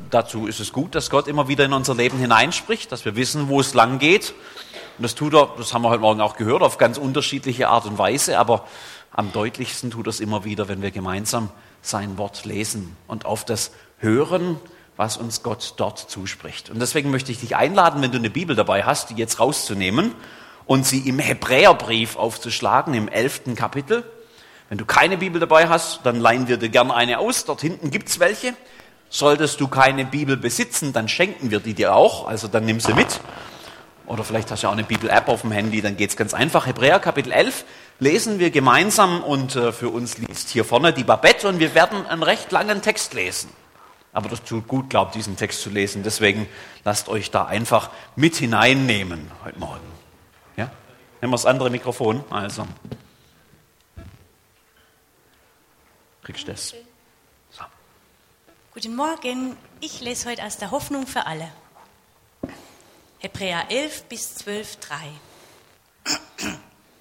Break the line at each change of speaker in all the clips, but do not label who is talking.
dazu ist es gut, dass Gott immer wieder in unser Leben hineinspricht, dass wir wissen, wo es lang geht. Und das tut er, das haben wir heute Morgen auch gehört, auf ganz unterschiedliche Art und Weise, aber am deutlichsten tut er es immer wieder, wenn wir gemeinsam sein Wort lesen und auf das hören, was uns Gott dort zuspricht. Und deswegen möchte ich dich einladen, wenn du eine Bibel dabei hast, die jetzt rauszunehmen und sie im Hebräerbrief aufzuschlagen, im 11. Kapitel. Wenn du keine Bibel dabei hast, dann leihen wir dir gerne eine aus. Dort hinten gibt's welche. Solltest du keine Bibel besitzen, dann schenken wir die dir auch. Also dann nimm sie mit. Oder vielleicht hast du auch eine Bibel-App auf dem Handy, dann geht's ganz einfach. Hebräer Kapitel 11 lesen wir gemeinsam und für uns liest hier vorne die Babette und wir werden einen recht langen Text lesen. Aber das tut gut, glaubt, diesen Text zu lesen. Deswegen lasst euch da einfach mit hineinnehmen heute Morgen. Ja? Nehmen wir das andere Mikrofon. Also. Kriegst du das? So.
Guten Morgen, ich lese heute aus der Hoffnung für alle. Hebräer 11 bis 12, 3.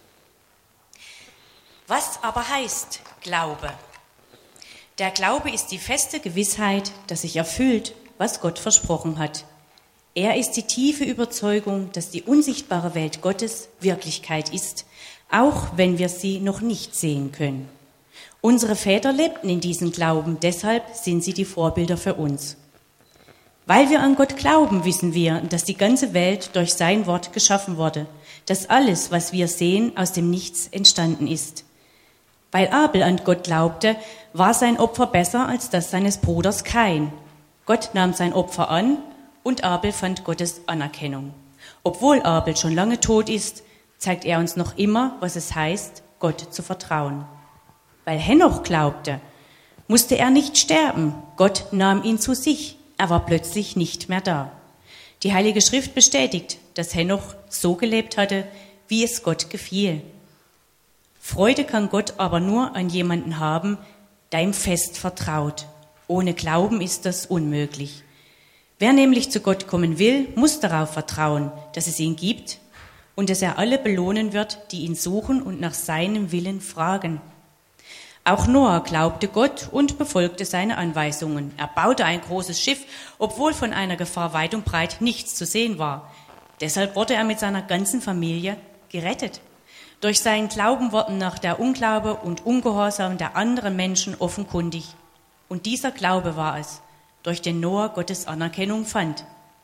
Was aber heißt Glaube? Der Glaube ist die feste Gewissheit, dass sich erfüllt, was Gott versprochen hat. Er ist die tiefe Überzeugung, dass die unsichtbare Welt Gottes Wirklichkeit ist, auch wenn wir sie noch nicht sehen können. Unsere Väter lebten in diesem Glauben, deshalb sind sie die Vorbilder für uns. Weil wir an Gott glauben, wissen wir, dass die ganze Welt durch sein Wort geschaffen wurde, dass alles, was wir sehen, aus dem Nichts entstanden ist. Weil Abel an Gott glaubte, war sein Opfer besser als das seines Bruders Kain. Gott nahm sein Opfer an und Abel fand Gottes Anerkennung. Obwohl Abel schon lange tot ist, zeigt er uns noch immer, was es heißt, Gott zu vertrauen. Weil Henoch glaubte, musste er nicht sterben. Gott nahm ihn zu sich. Er war plötzlich nicht mehr da. Die Heilige Schrift bestätigt, dass Henoch so gelebt hatte, wie es Gott gefiel. Freude kann Gott aber nur an jemanden haben, der ihm fest vertraut. Ohne Glauben ist das unmöglich. Wer nämlich zu Gott kommen will, muss darauf vertrauen, dass es ihn gibt und dass er alle belohnen wird, die ihn suchen und nach seinem Willen fragen. Auch Noah glaubte Gott und befolgte seine Anweisungen. Er baute ein großes Schiff, obwohl von einer Gefahr weit und breit nichts zu sehen war. Deshalb wurde er mit seiner ganzen Familie gerettet. Durch seinen Glauben wurden nach der Unglaube und Ungehorsam der anderen Menschen offenkundig. Und dieser Glaube war es, durch den Noah Gottes Anerkennung fand.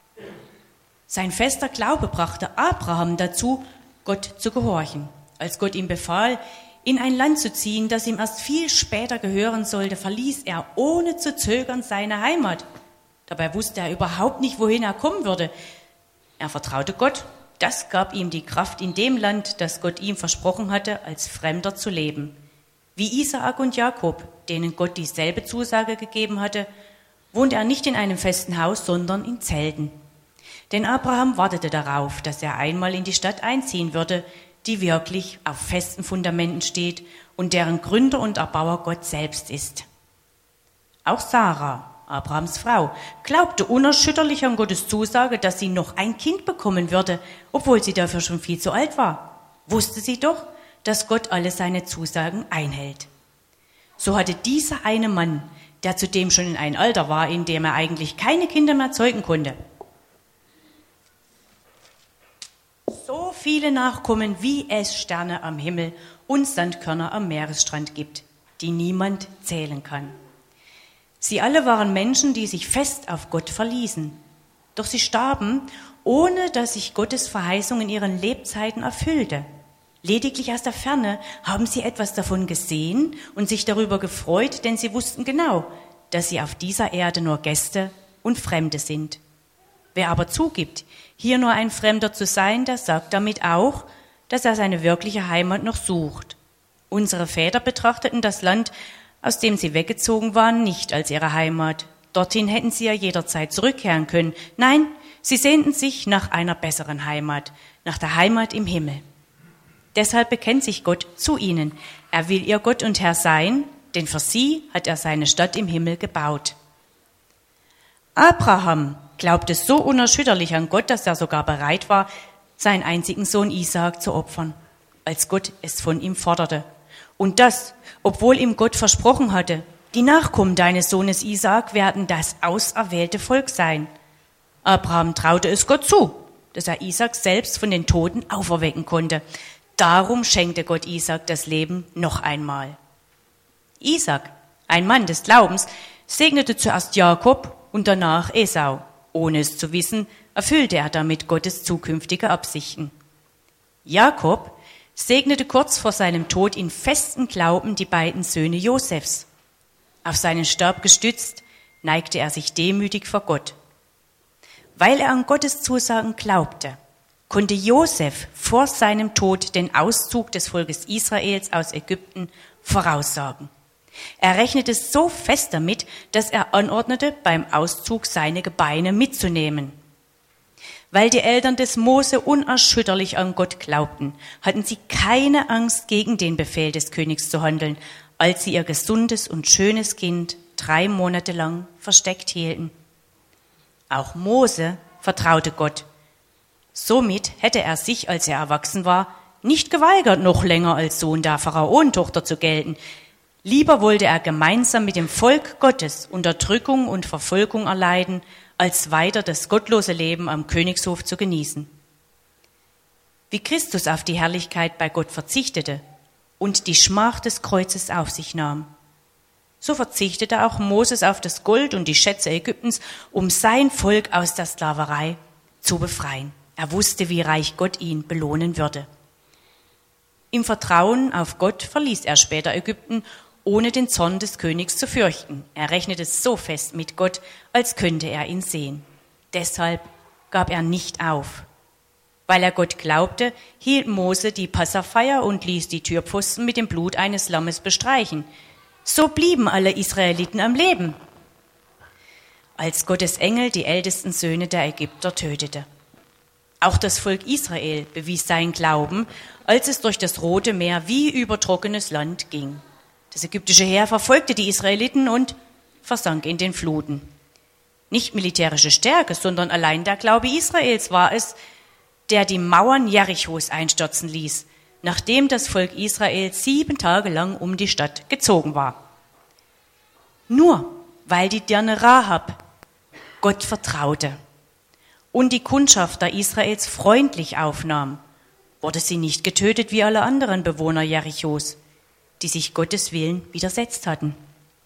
Sein fester Glaube brachte Abraham dazu, Gott zu gehorchen. Als Gott ihm befahl, in ein Land zu ziehen, das ihm erst viel später gehören sollte, verließ er ohne zu zögern seine Heimat. Dabei wusste er überhaupt nicht, wohin er kommen würde. Er vertraute Gott. Das gab ihm die Kraft, in dem Land, das Gott ihm versprochen hatte, als Fremder zu leben. Wie Isaak und Jakob, denen Gott dieselbe Zusage gegeben hatte, wohnte er nicht in einem festen Haus, sondern in Zelten. Denn Abraham wartete darauf, dass er einmal in die Stadt einziehen würde, die wirklich auf festen Fundamenten steht und deren Gründer und Erbauer Gott selbst ist. Auch Sarah, Abrahams Frau, glaubte unerschütterlich an Gottes Zusage, dass sie noch ein Kind bekommen würde, obwohl sie dafür schon viel zu alt war. Wusste sie doch, dass Gott alle seine Zusagen einhält. So hatte dieser eine Mann, der zudem schon in ein Alter war, in dem er eigentlich keine Kinder mehr zeugen konnte, so viele Nachkommen, wie es Sterne am Himmel und Sandkörner am Meeresstrand gibt, die niemand zählen kann. Sie alle waren Menschen, die sich fest auf Gott verließen. Doch sie starben, ohne dass sich Gottes Verheißung in ihren Lebzeiten erfüllte. Lediglich aus der Ferne haben sie etwas davon gesehen und sich darüber gefreut, denn sie wussten genau, dass sie auf dieser Erde nur Gäste und Fremde sind. Wer aber zugibt, hier nur ein Fremder zu sein, der sagt damit auch, dass er seine wirkliche Heimat noch sucht. Unsere Väter betrachteten das Land, aus dem sie weggezogen waren, nicht als ihre Heimat. Dorthin hätten sie ja jederzeit zurückkehren können. Nein, sie sehnten sich nach einer besseren Heimat, nach der Heimat im Himmel. Deshalb bekennt sich Gott zu ihnen. Er will ihr Gott und Herr sein, denn für sie hat er seine Stadt im Himmel gebaut. Abraham glaubte so unerschütterlich an Gott, dass er sogar bereit war, seinen einzigen Sohn Isaak zu opfern, als Gott es von ihm forderte. Und das, obwohl ihm Gott versprochen hatte, Die Nachkommen deines Sohnes Isaak werden das auserwählte Volk sein. Abraham traute es Gott zu, dass er Isaak selbst von den Toten auferwecken konnte. Darum schenkte Gott Isaak das Leben noch einmal. Isaak, ein Mann des Glaubens, segnete zuerst Jakob und danach Esau. Ohne es zu wissen, erfüllte er damit Gottes zukünftige Absichten. Jakob segnete kurz vor seinem Tod in festem Glauben die beiden Söhne Josefs. Auf seinen Stab gestützt, neigte er sich demütig vor Gott. Weil er an Gottes Zusagen glaubte, konnte Josef vor seinem Tod den Auszug des Volkes Israels aus Ägypten voraussagen. Er rechnete so fest damit, dass er anordnete, beim Auszug seine Gebeine mitzunehmen. Weil die Eltern des Mose unerschütterlich an Gott glaubten, hatten sie keine Angst, gegen den Befehl des Königs zu handeln, als sie ihr gesundes und schönes Kind 3 Monate lang versteckt hielten. Auch Mose vertraute Gott. Somit hätte er sich, als er erwachsen war, nicht geweigert, noch länger als Sohn der Pharaonentochter zu gelten. Lieber wollte er gemeinsam mit dem Volk Gottes Unterdrückung und Verfolgung erleiden, als weiter das gottlose Leben am Königshof zu genießen. Wie Christus auf die Herrlichkeit bei Gott verzichtete und die Schmach des Kreuzes auf sich nahm, so verzichtete auch Moses auf das Gold und die Schätze Ägyptens, um sein Volk aus der Sklaverei zu befreien. Er wusste, wie reich Gott ihn belohnen würde. Im Vertrauen auf Gott verließ er später Ägypten, ohne den Zorn des Königs zu fürchten. Er rechnete so fest mit Gott, als könnte er ihn sehen. Deshalb gab er nicht auf. Weil er Gott glaubte, hielt Mose die Passafeier und ließ die Türpfosten mit dem Blut eines Lammes bestreichen. So blieben alle Israeliten am Leben, als Gottes Engel die ältesten Söhne der Ägypter tötete. Auch das Volk Israel bewies seinen Glauben, als es durch das Rote Meer wie über trockenes Land ging. Das ägyptische Heer verfolgte die Israeliten und versank in den Fluten. Nicht militärische Stärke, sondern allein der Glaube Israels war es, der die Mauern Jerichos einstürzen ließ, nachdem das Volk Israel 7 Tage lang um die Stadt gezogen war. Nur weil die Dirne Rahab Gott vertraute und die Kundschafter Israels freundlich aufnahm, wurde sie nicht getötet wie alle anderen Bewohner Jerichos, die sich Gottes Willen widersetzt hatten.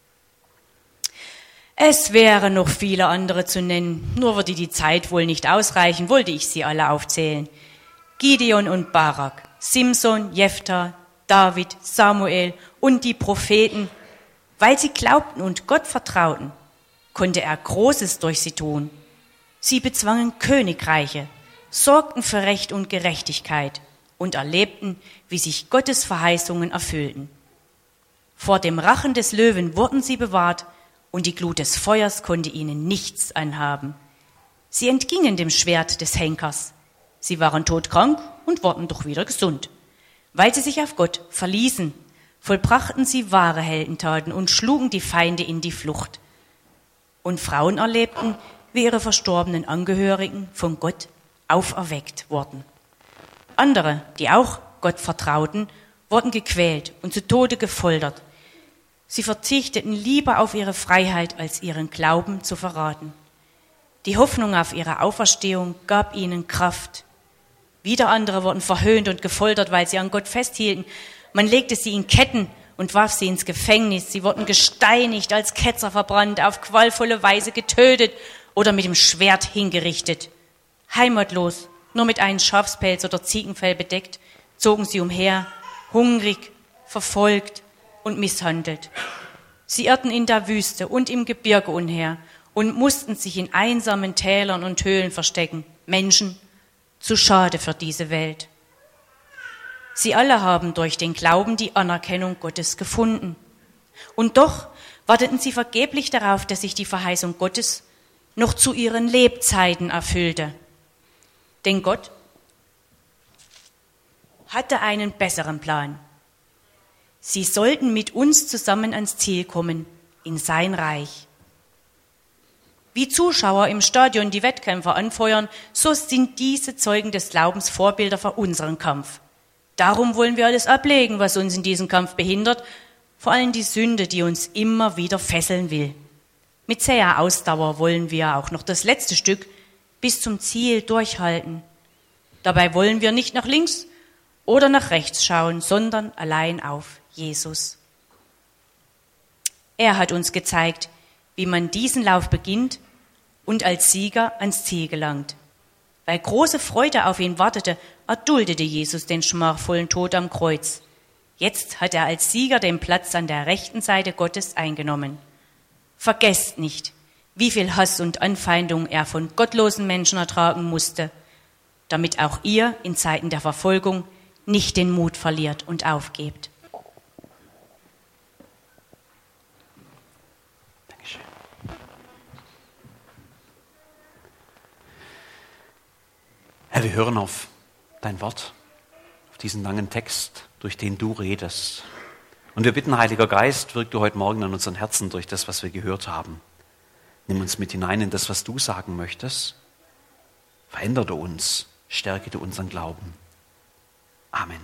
Es wären noch viele andere zu nennen, nur würde die Zeit wohl nicht ausreichen, wollte ich sie alle aufzählen. Gideon und Barak, Simson, Jephthah, David, Samuel und die Propheten. Weil sie glaubten und Gott vertrauten, konnte er Großes durch sie tun. Sie bezwangen Königreiche, sorgten für Recht und Gerechtigkeit und erlebten, wie sich Gottes Verheißungen erfüllten. Vor dem Rachen des Löwen wurden sie bewahrt und die Glut des Feuers konnte ihnen nichts anhaben. Sie entgingen dem Schwert des Henkers. Sie waren todkrank und wurden doch wieder gesund. Weil sie sich auf Gott verließen, vollbrachten sie wahre Heldentaten und schlugen die Feinde in die Flucht. Und Frauen erlebten, wie ihre verstorbenen Angehörigen von Gott auferweckt wurden. Andere, die auch Gott vertrauten, wurden gequält und zu Tode gefoltert. Sie verzichteten lieber auf ihre Freiheit, als ihren Glauben zu verraten. Die Hoffnung auf ihre Auferstehung gab ihnen Kraft. Wieder andere wurden verhöhnt und gefoltert, weil sie an Gott festhielten. Man legte sie in Ketten und warf sie ins Gefängnis. Sie wurden gesteinigt, als Ketzer verbrannt, auf qualvolle Weise getötet oder mit dem Schwert hingerichtet. Heimatlos, nur mit einem Schafspelz oder Ziegenfell bedeckt, zogen sie umher, hungrig, verfolgt und misshandelt. Sie irrten in der Wüste und im Gebirge umher und mussten sich in einsamen Tälern und Höhlen verstecken. Menschen, zu schade für diese Welt. Sie alle haben durch den Glauben die Anerkennung Gottes gefunden. Und doch warteten sie vergeblich darauf, dass sich die Verheißung Gottes noch zu ihren Lebzeiten erfüllte. Denn Gott hatte einen besseren Plan. Sie sollten mit uns zusammen ans Ziel kommen, in sein Reich. Wie Zuschauer im Stadion die Wettkämpfer anfeuern, so sind diese Zeugen des Glaubens Vorbilder für unseren Kampf. Darum wollen wir alles ablegen, was uns in diesem Kampf behindert, vor allem die Sünde, die uns immer wieder fesseln will. Mit zäher Ausdauer wollen wir auch noch das letzte Stück bis zum Ziel durchhalten. Dabei wollen wir nicht nach links oder nach rechts schauen, sondern allein auf Jesus. Er hat uns gezeigt, wie man diesen Lauf beginnt und als Sieger ans Ziel gelangt. Weil große Freude auf ihn wartete, erduldete Jesus den schmachvollen Tod am Kreuz. Jetzt hat er als Sieger den Platz an der rechten Seite Gottes eingenommen. Vergesst nicht, wie viel Hass und Anfeindung er von gottlosen Menschen ertragen musste, damit auch ihr in Zeiten der Verfolgung nicht den Mut verliert und aufgebt.
Dankeschön. Herr, wir hören auf dein Wort, auf diesen langen Text, durch den du redest. Und wir bitten, Heiliger Geist, wirk du heute Morgen an unseren Herzen durch das, was wir gehört haben. Nimm uns mit hinein in das, was du sagen möchtest. Verändere uns, stärke du unseren Glauben. Amen.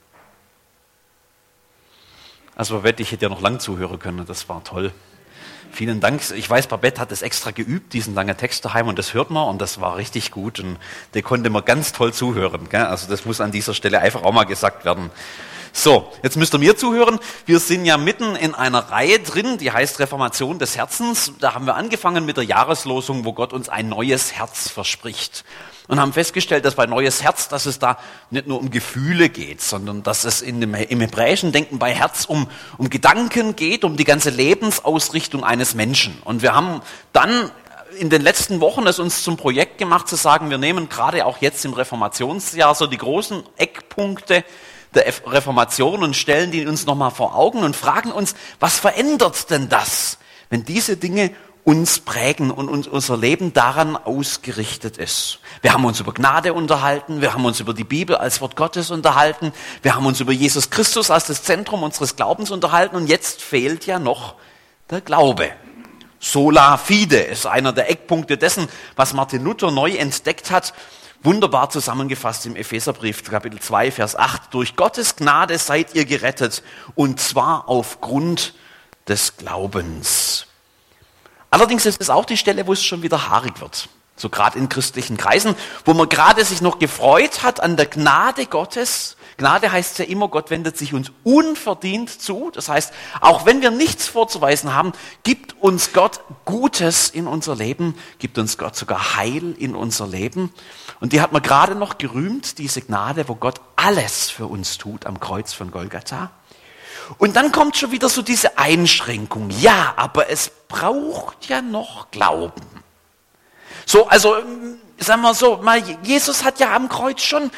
Also Babette, ich hätte ja noch lang zuhören können, das war toll. Vielen Dank. Ich weiß, Babette hat es extra geübt, diesen langen Text daheim, und das hört man, und das war richtig gut. Und der konnte man ganz toll zuhören. Gell? Also das muss an dieser Stelle einfach auch mal gesagt werden. So, jetzt müsst ihr mir zuhören. Wir sind ja mitten in einer Reihe drin, die heißt Reformation des Herzens. Da haben wir angefangen mit der Jahreslosung, wo Gott uns ein neues Herz verspricht. Und haben festgestellt, dass bei neues Herz, dass es da nicht nur um Gefühle geht, sondern dass es im hebräischen Denken bei Herz um Gedanken geht, um die ganze Lebensausrichtung eines Menschen. Und wir haben dann in den letzten Wochen es uns zum Projekt gemacht, zu sagen, wir nehmen gerade auch jetzt im Reformationsjahr so die großen Eckpunkte der Reformation und stellen die uns nochmal vor Augen und fragen uns, was verändert denn das, wenn diese Dinge uns prägen und unser Leben daran ausgerichtet ist. Wir haben uns über Gnade unterhalten, wir haben uns über die Bibel als Wort Gottes unterhalten, wir haben uns über Jesus Christus als das Zentrum unseres Glaubens unterhalten, und jetzt fehlt ja noch der Glaube. Sola fide ist einer der Eckpunkte dessen, was Martin Luther neu entdeckt hat. Wunderbar zusammengefasst im Epheserbrief, Kapitel 2, Vers 8. Durch Gottes Gnade seid ihr gerettet, und zwar aufgrund des Glaubens. Allerdings ist es auch die Stelle, wo es schon wieder haarig wird. So gerade in christlichen Kreisen, wo man gerade sich noch gefreut hat an der Gnade Gottes. Gnade heißt ja immer, Gott wendet sich uns unverdient zu. Das heißt, auch wenn wir nichts vorzuweisen haben, gibt uns Gott Gutes in unser Leben, gibt uns Gott sogar Heil in unser Leben. Und die hat man gerade noch gerühmt, diese Gnade, wo Gott alles für uns tut am Kreuz von Golgatha. Und dann kommt schon wieder so diese Einschränkung. Ja, aber es braucht ja noch Glauben. So, also, sagen wir so, Jesus hat ja am Kreuz schon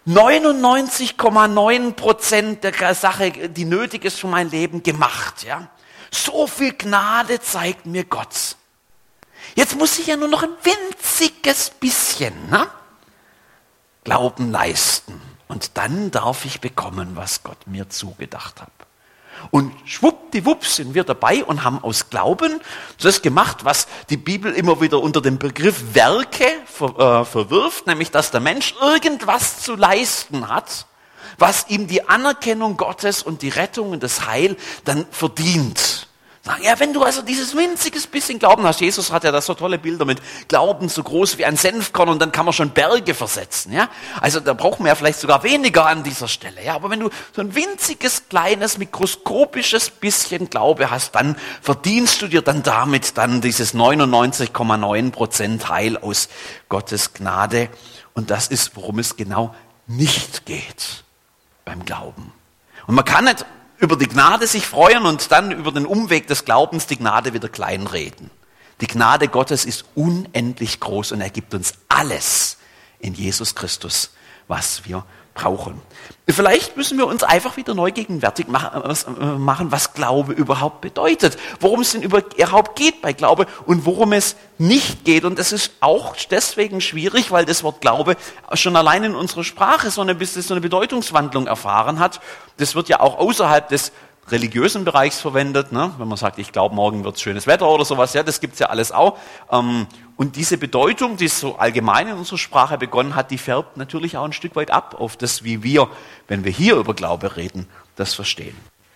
99,9% der Sache, die nötig ist für mein Leben, gemacht. Ja? So viel Gnade zeigt mir Gott. Jetzt muss ich ja nur noch ein winziges bisschen Glauben leisten. Und dann darf ich bekommen, was Gott mir zugedacht hat. Und schwuppdiwupp sind wir dabei und haben aus Glauben das gemacht, was die Bibel immer wieder unter dem Begriff Werke verwirft, nämlich dass der Mensch irgendwas zu leisten hat, was ihm die Anerkennung Gottes und die Rettung und das Heil dann verdient. Sagen, ja, wenn du also dieses winziges bisschen Glauben hast, Jesus hat ja da so tolle Bilder mit Glauben so groß wie ein Senfkorn, und dann kann man schon Berge versetzen, ja. Also da brauchen wir ja vielleicht sogar weniger an dieser Stelle, ja. Aber wenn du so ein winziges, kleines, mikroskopisches bisschen Glaube hast, dann verdienst du dir dann damit dann dieses 99,9% Heil aus Gottes Gnade. Und das ist, worum es genau nicht geht beim Glauben. Und man kann nicht über die Gnade sich freuen und dann über den Umweg des Glaubens die Gnade wieder kleinreden. Die Gnade Gottes ist unendlich groß, und er gibt uns alles in Jesus Christus, was wir brauchen. Vielleicht müssen wir uns einfach wieder neu gegenwärtig machen, was Glaube überhaupt bedeutet, worum es denn überhaupt geht bei Glaube und worum es nicht geht. Und das ist auch deswegen schwierig, weil das Wort Glaube schon allein in unserer Sprache so eine Bedeutungswandlung erfahren hat. Das wird ja auch außerhalb des religiösen Bereichs verwendet, ne? Wenn man sagt, ich glaube, morgen wird schönes Wetter oder sowas, ja, das gibt's ja alles auch. Und diese Bedeutung, die so allgemein in unserer Sprache begonnen hat, die färbt natürlich auch ein Stück weit ab auf das, wie wir, wenn wir hier über Glaube reden, das verstehen.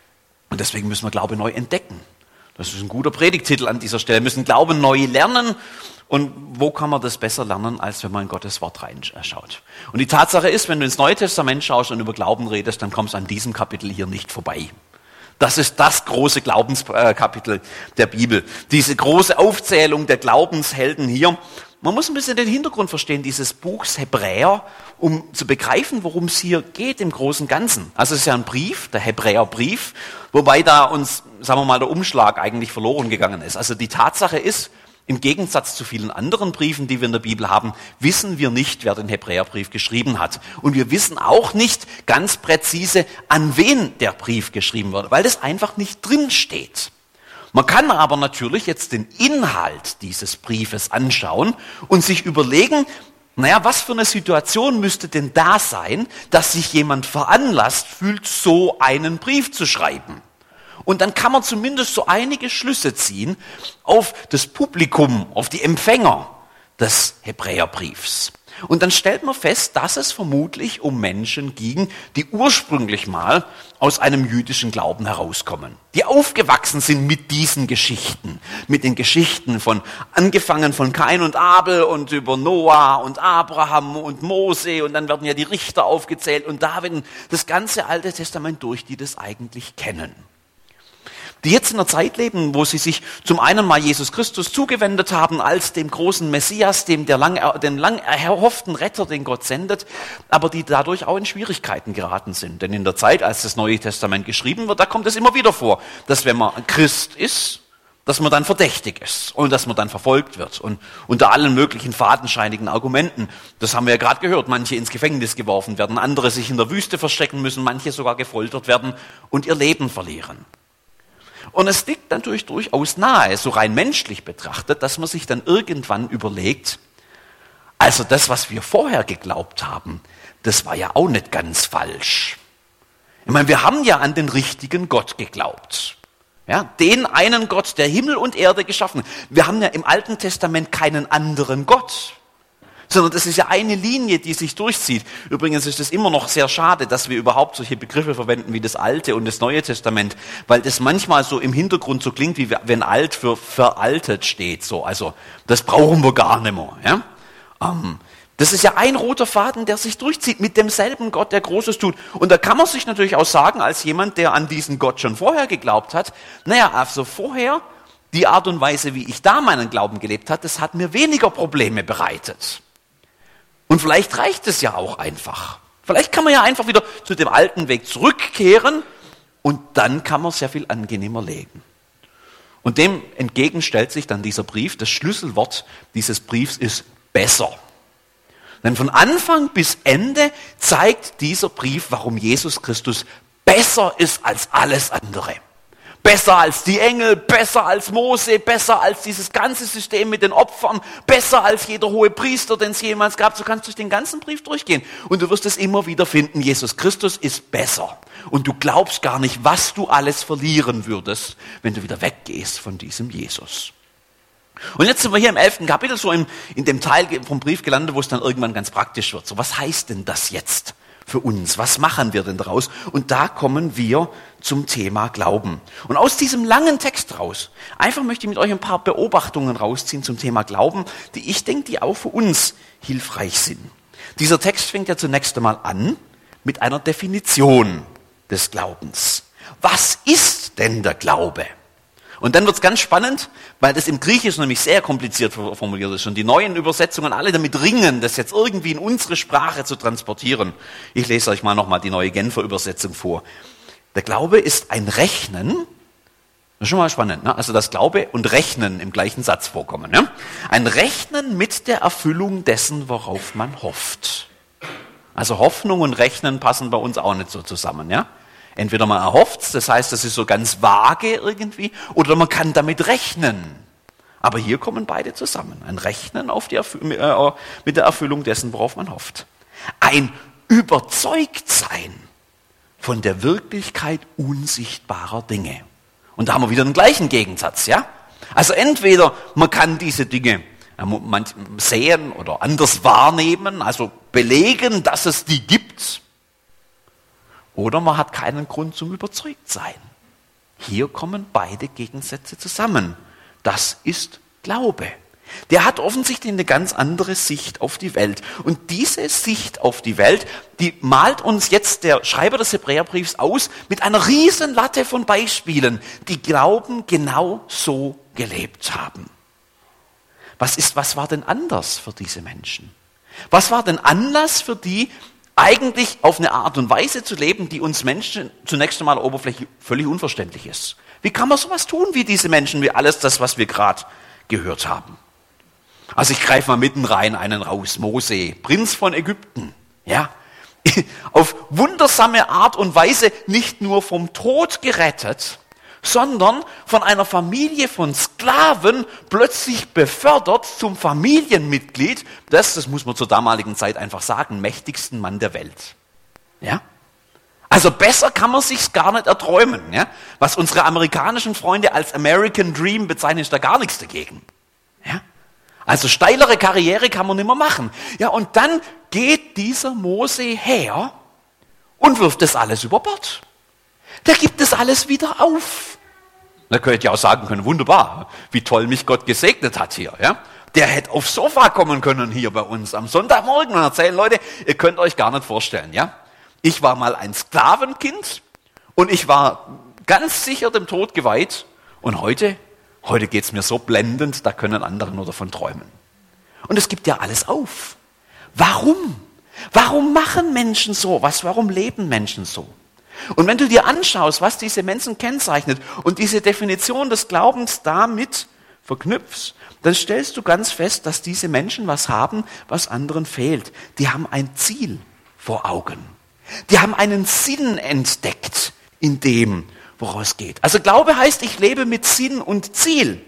Und deswegen müssen wir Glaube neu entdecken. Das ist ein guter Predigtitel an dieser Stelle. Wir müssen Glauben neu lernen. Und wo kann man das besser lernen, als wenn man in Gottes Wort reinschaut? Und die Tatsache ist, wenn du ins Neue Testament schaust und über Glauben redest, dann kommst du an diesem Kapitel hier nicht vorbei. Das ist das große Glaubenskapitel der Bibel. Diese große Aufzählung der Glaubenshelden hier. Man muss ein bisschen den Hintergrund verstehen, dieses Buchs Hebräer, um zu begreifen, worum es hier geht im Großen und Ganzen. Also es ist ja ein Brief, der Hebräerbrief, wobei da uns, sagen wir mal, der Umschlag eigentlich verloren gegangen ist. Also die Tatsache ist, im Gegensatz zu vielen anderen Briefen, die wir in der Bibel haben, wissen wir nicht, wer den Hebräerbrief geschrieben hat. Und wir wissen auch nicht ganz präzise, an wen der Brief geschrieben wurde, weil das einfach nicht drin steht. Man kann aber natürlich jetzt den Inhalt dieses Briefes anschauen und sich überlegen, naja, was für eine Situation müsste denn da sein, dass sich jemand veranlasst fühlt, so einen Brief zu schreiben. Und dann kann man zumindest so einige Schlüsse ziehen auf das Publikum, auf die Empfänger des Hebräerbriefs. Und dann stellt man fest, dass es vermutlich um Menschen ging, die ursprünglich mal aus einem jüdischen Glauben herauskommen. Die aufgewachsen sind mit diesen Geschichten. Mit den Geschichten angefangen von Kain und Abel und über Noah und Abraham und Mose. Und dann werden ja die Richter aufgezählt und David und das ganze Alte Testament durch, die das eigentlich kennen. Die jetzt in einer Zeit leben, wo sie sich zum einen mal Jesus Christus zugewendet haben als dem großen Messias, den lang erhofften Retter, den Gott sendet, aber die dadurch auch in Schwierigkeiten geraten sind. Denn in der Zeit, als das Neue Testament geschrieben wird, da kommt es immer wieder vor, dass wenn man Christ ist, dass man dann verdächtig ist und dass man dann verfolgt wird und unter allen möglichen fadenscheinigen Argumenten. Das haben wir ja gerade gehört, manche ins Gefängnis geworfen werden, andere sich in der Wüste verstecken müssen, manche sogar gefoltert werden und ihr Leben verlieren. Und es liegt natürlich durchaus nahe, so rein menschlich betrachtet, dass man sich dann irgendwann überlegt, also das, was wir vorher geglaubt haben, das war ja auch nicht ganz falsch. Ich meine, wir haben ja an den richtigen Gott geglaubt. Ja, den einen Gott, der Himmel und Erde geschaffen hat. Wir haben ja im Alten Testament keinen anderen Gott. Sondern das ist ja eine Linie, die sich durchzieht. Übrigens ist es immer noch sehr schade, dass wir überhaupt solche Begriffe verwenden wie das Alte und das Neue Testament, weil das manchmal so im Hintergrund so klingt, wie wenn alt für veraltet steht. So, also das brauchen wir gar nicht mehr. Ja? Das ist ja ein roter Faden, der sich durchzieht mit demselben Gott, der Großes tut. Und da kann man sich natürlich auch sagen, als jemand, der an diesen Gott schon vorher geglaubt hat, naja, also vorher, die Art und Weise, wie ich da meinen Glauben gelebt habe, das hat mir weniger Probleme bereitet. Und vielleicht reicht es ja auch einfach. Vielleicht kann man ja einfach wieder zu dem alten Weg zurückkehren und dann kann man sehr viel angenehmer leben. Und dem entgegen stellt sich dann dieser Brief. Das Schlüsselwort dieses Briefs ist besser. Denn von Anfang bis Ende zeigt dieser Brief, warum Jesus Christus besser ist als alles andere. Besser als die Engel, besser als Mose, besser als dieses ganze System mit den Opfern, besser als jeder hohe Priester, den es jemals gab. So kannst du durch den ganzen Brief durchgehen und du wirst es immer wieder finden. Jesus Christus ist besser. Und du glaubst gar nicht, was du alles verlieren würdest, wenn du wieder weggehst von diesem Jesus. Und jetzt sind wir hier im 11. Kapitel, so in dem Teil vom Brief gelandet, wo es dann irgendwann ganz praktisch wird. So, was heißt denn das jetzt für uns? Was machen wir denn daraus? Und da kommen wir zum Thema Glauben. Und aus diesem langen Text raus, einfach möchte ich mit euch ein paar Beobachtungen rausziehen zum Thema Glauben, die ich denke, die auch für uns hilfreich sind. Dieser Text fängt ja zunächst einmal an mit einer Definition des Glaubens. Was ist denn der Glaube? Und dann wird es ganz spannend, weil das im Griechischen nämlich sehr kompliziert formuliert ist und die neuen Übersetzungen alle damit ringen, das jetzt irgendwie in unsere Sprache zu transportieren. Ich lese euch mal nochmal die neue Genfer Übersetzung vor. Der Glaube ist ein Rechnen, das ist schon mal spannend, ne? Also dass Glaube und Rechnen im gleichen Satz vorkommen. Ne? Ein Rechnen mit der Erfüllung dessen, worauf man hofft. Also Hoffnung und Rechnen passen bei uns auch nicht so zusammen, ja? Entweder man erhofft, das heißt, das ist so ganz vage irgendwie, oder man kann damit rechnen. Aber hier kommen beide zusammen. Ein Rechnen auf mit der Erfüllung dessen, worauf man hofft. Ein Überzeugtsein von der Wirklichkeit unsichtbarer Dinge. Und da haben wir wieder den gleichen Gegensatz, ja? Also entweder man kann diese Dinge sehen oder anders wahrnehmen, also belegen, dass es die gibt, oder man hat keinen Grund zum Überzeugtsein. Hier kommen beide Gegensätze zusammen. Das ist Glaube. Der hat offensichtlich eine ganz andere Sicht auf die Welt. Und diese Sicht auf die Welt, die malt uns jetzt der Schreiber des Hebräerbriefs aus mit einer riesen Latte von Beispielen, die Glauben genau so gelebt haben. Was war denn anders für diese Menschen? Was war denn Anlass für die, eigentlich auf eine Art und Weise zu leben, die uns Menschen zunächst einmal oberflächlich völlig unverständlich ist? Wie kann man sowas tun wie diese Menschen, wie alles das, was wir gerade gehört haben? Also ich greife mal mitten rein einen raus, Mose, Prinz von Ägypten, ja, auf wundersame Art und Weise nicht nur vom Tod gerettet, sondern von einer Familie von Sklaven plötzlich befördert zum Familienmitglied das muss man zur damaligen Zeit einfach sagen, mächtigsten Mann der Welt. Ja? Also besser kann man sich's gar nicht erträumen. Ja? Was unsere amerikanischen Freunde als American Dream bezeichnen, ist da gar nichts dagegen. Ja? Also steilere Karriere kann man nicht mehr machen. Ja, und dann geht dieser Mose her und wirft das alles über Bord. Der gibt das alles wieder auf. Da könnte ich ja auch sagen können, wunderbar, wie toll mich Gott gesegnet hat hier. Ja? Der hätte aufs Sofa kommen können hier bei uns am Sonntagmorgen und erzählen, Leute, ihr könnt euch gar nicht vorstellen. Ja? Ich war mal ein Sklavenkind und ich war ganz sicher dem Tod geweiht. Und heute geht's mir so blendend, da können andere nur davon träumen. Und es gibt ja alles auf. Warum? Warum machen Menschen so? Warum leben Menschen so? Und wenn du dir anschaust, was diese Menschen kennzeichnet und diese Definition des Glaubens damit verknüpfst, dann stellst du ganz fest, dass diese Menschen was haben, was anderen fehlt. Die haben ein Ziel vor Augen. Die haben einen Sinn entdeckt in dem, woraus es geht. Also Glaube heißt, ich lebe mit Sinn und Ziel.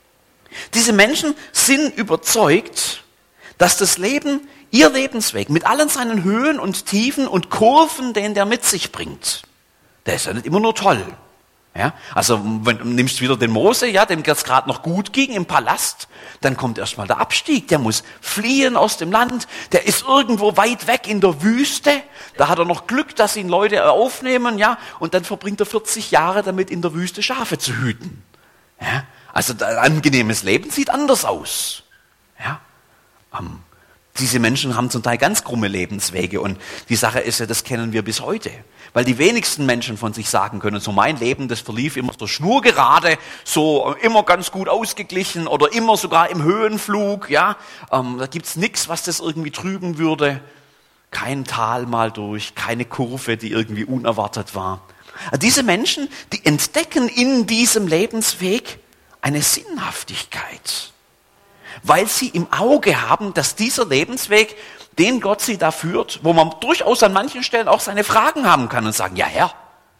Diese Menschen sind überzeugt, dass das Leben, ihr Lebensweg, mit allen seinen Höhen und Tiefen und Kurven, den der mit sich bringt, der ist ja nicht immer nur toll. Ja? Also wenn du nimmst wieder den Mose, ja, dem es gerade noch gut ging im Palast, dann kommt erstmal der Abstieg, der muss fliehen aus dem Land, der ist irgendwo weit weg in der Wüste, da hat er noch Glück, dass ihn Leute aufnehmen, ja, und dann verbringt er 40 Jahre damit in der Wüste Schafe zu hüten. Ja? Also ein angenehmes Leben sieht anders aus. Ja? Diese Menschen haben zum Teil ganz krumme Lebenswege und die Sache ist ja, das kennen wir bis heute. Weil die wenigsten Menschen von sich sagen können, so mein Leben, das verlief immer so schnurgerade, so immer ganz gut ausgeglichen oder immer sogar im Höhenflug. Ja, da gibt's nichts, was das irgendwie trüben würde. Kein Tal mal durch, keine Kurve, die irgendwie unerwartet war. Diese Menschen, die entdecken in diesem Lebensweg eine Sinnhaftigkeit. Weil sie im Auge haben, dass dieser Lebensweg, den Gott sie da führt, wo man durchaus an manchen Stellen auch seine Fragen haben kann und sagen, ja Herr,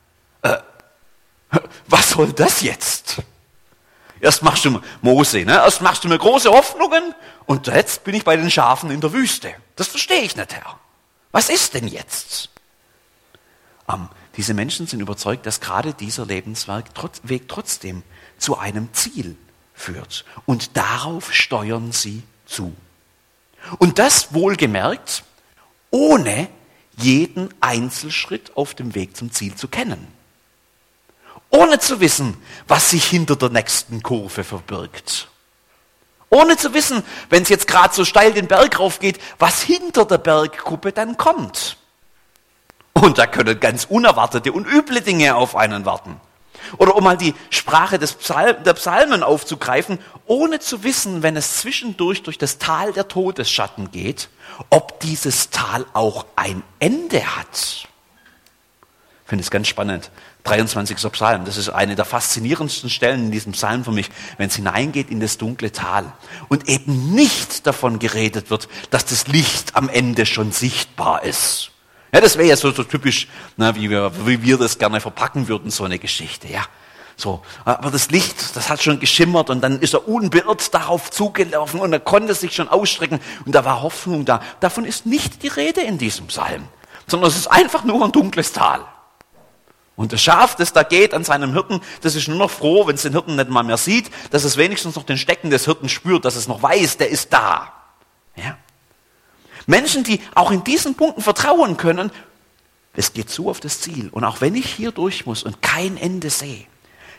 was soll das jetzt? Erst machst du Mose, ne? Erst machst du mir große Hoffnungen und jetzt bin ich bei den Schafen in der Wüste. Das verstehe ich nicht, Herr. Was ist denn jetzt? Diese Menschen sind überzeugt, dass gerade dieser Lebensweg trotzdem zu einem Ziel führt. Und darauf steuern sie zu. Und das wohlgemerkt, ohne jeden Einzelschritt auf dem Weg zum Ziel zu kennen. Ohne zu wissen, was sich hinter der nächsten Kurve verbirgt. Ohne zu wissen, wenn es jetzt gerade so steil den Berg rauf geht, was hinter der Bergkuppe dann kommt. Und da können ganz unerwartete und üble Dinge auf einen warten. Oder um mal die Sprache der Psalmen aufzugreifen, ohne zu wissen, wenn es zwischendurch durch das Tal der Todesschatten geht, ob dieses Tal auch ein Ende hat. Ich finde es ganz spannend. 23. Psalm, das ist eine der faszinierendsten Stellen in diesem Psalm für mich, wenn es hineingeht in das dunkle Tal und eben nicht davon geredet wird, dass das Licht am Ende schon sichtbar ist. Ja, das wäre ja so typisch, wie wir das gerne verpacken würden, so eine Geschichte, ja. So, aber das Licht, das hat schon geschimmert und dann ist er unbeirrt darauf zugelaufen und er konnte sich schon ausstrecken und da war Hoffnung da. Davon ist nicht die Rede in diesem Psalm, sondern es ist einfach nur ein dunkles Tal. Und das Schaf, das da geht an seinem Hirten, das ist nur noch froh, wenn es den Hirten nicht mal mehr sieht, dass es wenigstens noch den Stecken des Hirten spürt, dass es noch weiß, der ist da. Ja? Menschen, die auch in diesen Punkten vertrauen können, es geht zu auf das Ziel. Und auch wenn ich hier durch muss und kein Ende sehe,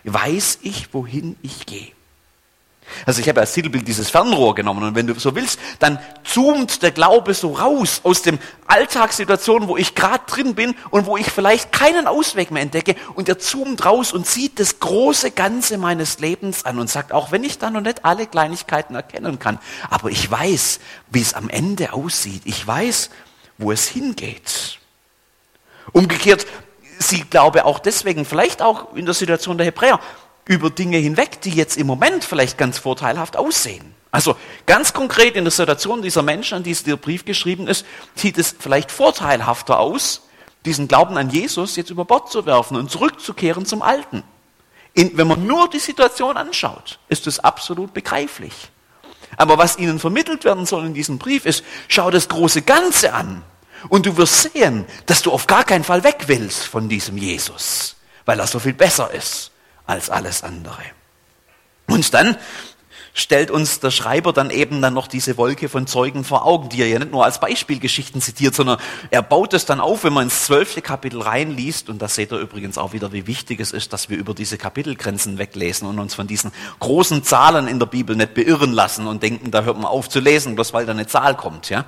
weiß ich, wohin ich gehe. Also ich habe als Titelbild dieses Fernrohr genommen und wenn du so willst, dann zoomt der Glaube so raus aus dem Alltagssituation, wo ich gerade drin bin und wo ich vielleicht keinen Ausweg mehr entdecke und er zoomt raus und sieht das große Ganze meines Lebens an und sagt, auch wenn ich da noch nicht alle Kleinigkeiten erkennen kann, aber ich weiß, wie es am Ende aussieht. Ich weiß, wo es hingeht. Umgekehrt sieht Glaube auch deswegen, vielleicht auch in der Situation der Hebräer, über Dinge hinweg, die jetzt im Moment vielleicht ganz vorteilhaft aussehen. Also ganz konkret in der Situation dieser Menschen, an die der Brief geschrieben ist, sieht es vielleicht vorteilhafter aus, diesen Glauben an Jesus jetzt über Bord zu werfen und zurückzukehren zum Alten. Wenn man nur die Situation anschaut, ist es absolut begreiflich. Aber was ihnen vermittelt werden soll in diesem Brief ist, schau das große Ganze an und du wirst sehen, dass du auf gar keinen Fall weg willst von diesem Jesus, weil er so viel besser ist als alles andere. Und dann stellt uns der Schreiber dann eben dann noch diese Wolke von Zeugen vor Augen, die er ja nicht nur als Beispielgeschichten zitiert, sondern er baut es dann auf, wenn man ins 12. Kapitel reinliest. Und da seht ihr übrigens auch wieder, wie wichtig es ist, dass wir über diese Kapitelgrenzen weglesen und uns von diesen großen Zahlen in der Bibel nicht beirren lassen und denken, da hört man auf zu lesen, bloß weil da eine Zahl kommt. Ja?